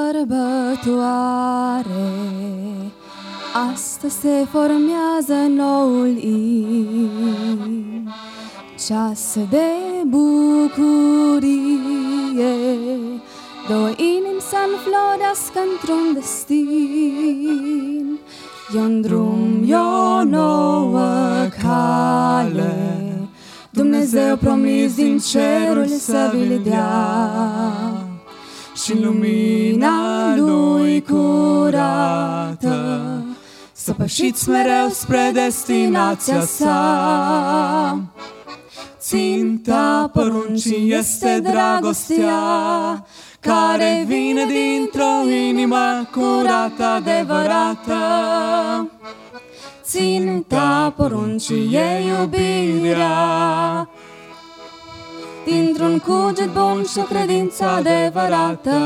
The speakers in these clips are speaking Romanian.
sărbătoare, astăzi se formează noul in, ceas de bucurie. Două inimi să înflorească într-un destin, e un drum, e o nouă cale, Dumnezeu promis din cerul să vi-l dea. Și lumina Lui curată, să pășiți mereu spre destinația sa. Ținta poruncii este dragostea, care vine dintr-o inimă curată, adevărată. Ținta poruncii e iubirea, dintr-un cuget bun și o credință adevărată.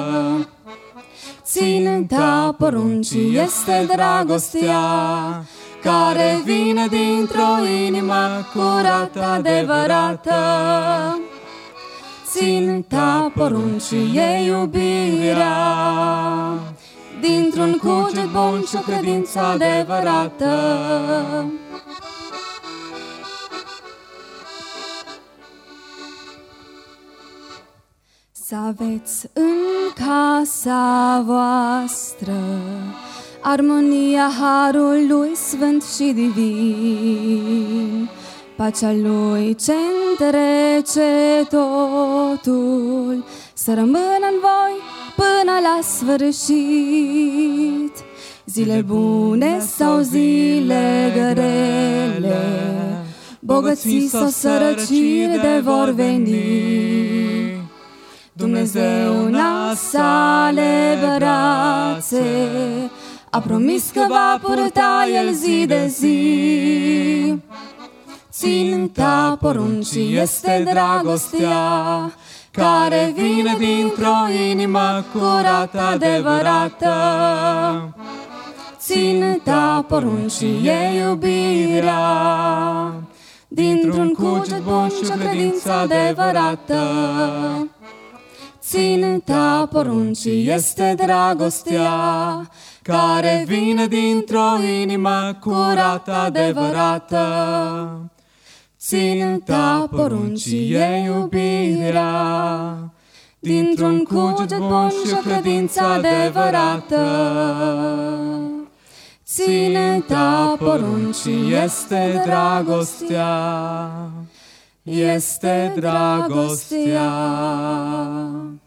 Ținta poruncii este dragostea, care vine dintr-o inimă curată, adevărată. Ținta poruncii e iubirea, dintr-un cuget bun și o credință adevărată. Să aveți în casa voastră armonia harului sfânt și divin, pacea Lui ce întrece totul, să rămână în voi până la sfârșit. Zile bune sau zile grele, bogății sau sărăciri de vor veni, Dumnezeu în a sale brațe a promis că va purta El zi de zi. Ținta poruncii este dragostea, care vine dintr-o inimă curată, adevărată. Ținta poruncii e iubirea, dintr-un cuget bun și o credință adevărată. Ținta poruncii este dragostea, care vine dintr-o inimă curată, adevărată. Ținta poruncii e iubirea, dintr-un cuget bun și o credință adevărată. Ținta poruncii este dragostea, este dragostea.